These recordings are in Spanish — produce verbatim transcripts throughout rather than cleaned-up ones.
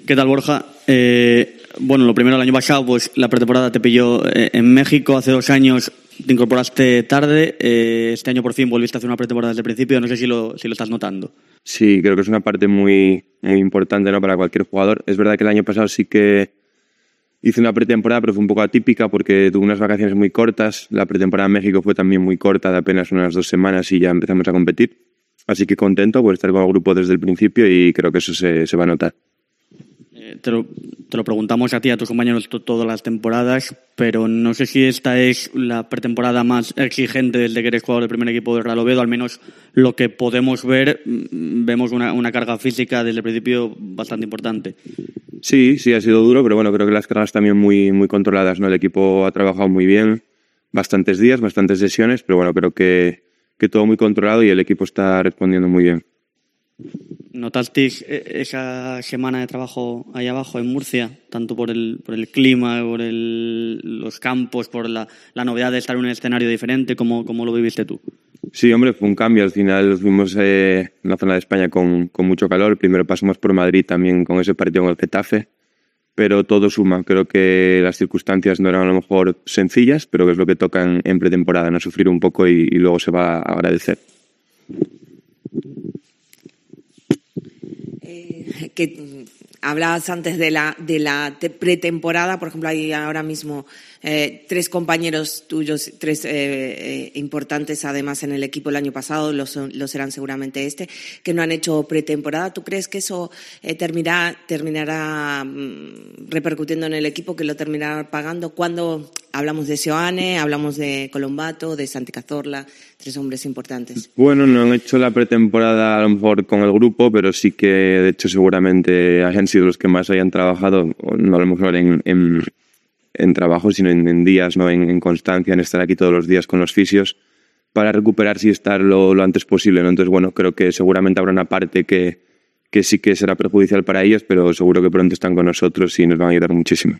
¿Qué tal, Borja? Eh, bueno, lo primero, el año pasado, pues la pretemporada te pilló eh, en México. Hace dos años te incorporaste tarde. Eh, este año por fin volviste a hacer una pretemporada desde el principio. No sé si lo, si lo estás notando. Sí, creo que es una parte muy, muy importante, ¿no?, para cualquier jugador. Es verdad que el año pasado sí que hice una pretemporada, pero fue un poco atípica porque tuve unas vacaciones muy cortas. La pretemporada en México fue también muy corta, de apenas unas dos semanas, y ya empezamos a competir. Así que contento por estar con el grupo desde el principio y creo que eso se, se va a notar. Eh, te, lo, te lo preguntamos a ti, a tus compañeros to- todas las temporadas, pero no sé si esta es la pretemporada más exigente desde que eres jugador del primer equipo de Real Oviedo. Al menos lo que podemos ver, vemos una, una carga física desde el principio bastante importante. Sí, sí, ha sido duro, pero bueno, creo que las cargas también muy, muy controladas, ¿no? El equipo ha trabajado muy bien, bastantes días, bastantes sesiones, pero bueno, creo que, que todo muy controlado y el equipo está respondiendo muy bien. ¿Notasteis esa semana de trabajo ahí abajo en Murcia? Tanto por el, por el clima, por el, los campos, por la, la novedad de estar en un escenario diferente. ¿Cómo, cómo lo viviste tú? Sí, hombre, fue un cambio. Al final fuimos eh, en la zona de España con, con mucho calor. Primero pasamos por Madrid también con ese partido con el Getafe, pero todo suma. Creo que las circunstancias no eran a lo mejor sencillas, pero que es lo que toca en, en pretemporada, no sufrir un poco y, y luego se va a agradecer. Eh, que hablabas antes de la de la te- pretemporada, por ejemplo, hay ahora mismo eh, tres compañeros tuyos, tres eh, eh, importantes además en el equipo el año pasado, lo, son, lo serán seguramente este, que no han hecho pretemporada. ¿Tú crees que eso eh, terminará, terminará mm, repercutiendo en el equipo, que lo terminará pagando? Cuando hablamos de Seoane, hablamos de Colombato, de Santi Cazorla, tres hombres importantes. Bueno, no han hecho la pretemporada a lo mejor con el grupo, pero sí que de hecho seguramente hayan sido los que más hayan trabajado, no a lo mejor en, en, en trabajo, sino en, en días, ¿no? En, en constancia, en estar aquí todos los días con los fisios para recuperarse y estar lo, lo antes posible, ¿no? Entonces, bueno, creo que seguramente habrá una parte que, que sí que será perjudicial para ellos, pero seguro que pronto están con nosotros y nos van a ayudar muchísimo.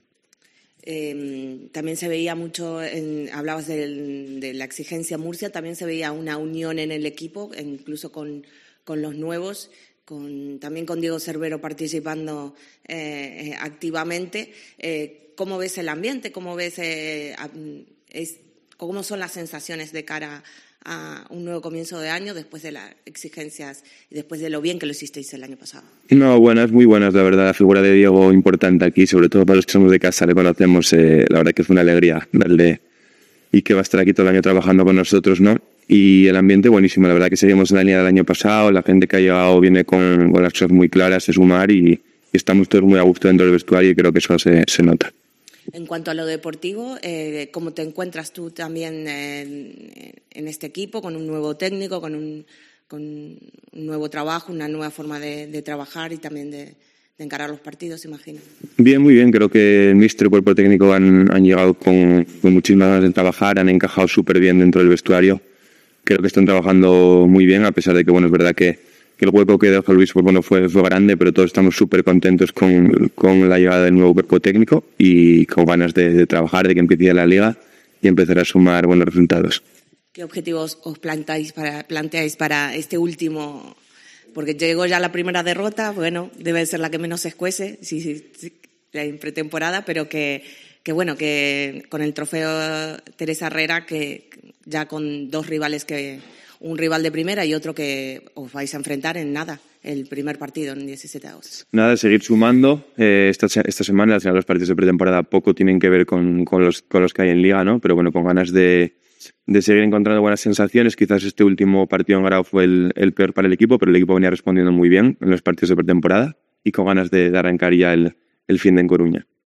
Eh, también se veía mucho, en, hablabas del, de la exigencia Murcia, también se veía una unión en el equipo, incluso con, con los nuevos, con, también con Diego Cervero participando eh, activamente. Eh, ¿Cómo ves el ambiente? ¿Cómo ves eh, es, cómo son las sensaciones de cara a un nuevo comienzo de año después de las exigencias y después de lo bien que lo hicisteis el año pasado? No, buenas, muy buenas, la verdad. La figura de Diego importante aquí, sobre todo para los que somos de casa, le conocemos. Eh, la verdad que fue una alegría darle y que va a estar aquí todo el año trabajando con nosotros, ¿no? Y el ambiente buenísimo, la verdad que seguimos en la línea del año pasado. La gente que ha llegado viene con, con las cosas muy claras de sumar y, y estamos todos muy a gusto dentro del vestuario y creo que eso se, se nota. En cuanto a lo deportivo, eh, ¿cómo te encuentras tú también eh, en este equipo, con un nuevo técnico, con un, con un nuevo trabajo, una nueva forma de, de trabajar y también de, de encarar los partidos, imagino? Bien, muy bien. Creo que el míster y el cuerpo técnico han, han llegado con, con muchísimas ganas de trabajar, han encajado súper bien dentro del vestuario. Creo que están trabajando muy bien, a pesar de que, bueno, es verdad que, que el hueco que dejó Luis pues, bueno, fue, fue grande, pero todos estamos súper contentos con, con la llegada del nuevo cuerpo técnico y con ganas de, de trabajar, de que empiece la liga y empezar a sumar buenos resultados. ¿Qué objetivos os planteáis para, planteáis para este último? Porque llegó ya la primera derrota, bueno, debe ser la que menos se escuece, sí, sí, sí, en pretemporada, pero que, que bueno, que con el trofeo Teresa Herrera, que ya con dos rivales, que un rival de primera y otro que os vais a enfrentar en nada, el primer partido en diecisiete agosto. Nada, seguir sumando. Eh, esta, esta semana, al final, los partidos de pretemporada poco tienen que ver con, con, los, con los que hay en Liga, ¿no? Pero bueno, con ganas de, de seguir encontrando buenas sensaciones. Quizás este último partido en Grau fue el, el peor para el equipo, pero el equipo venía respondiendo muy bien en los partidos de pretemporada y con ganas de, de arrancar ya el, el fin de en Coruña.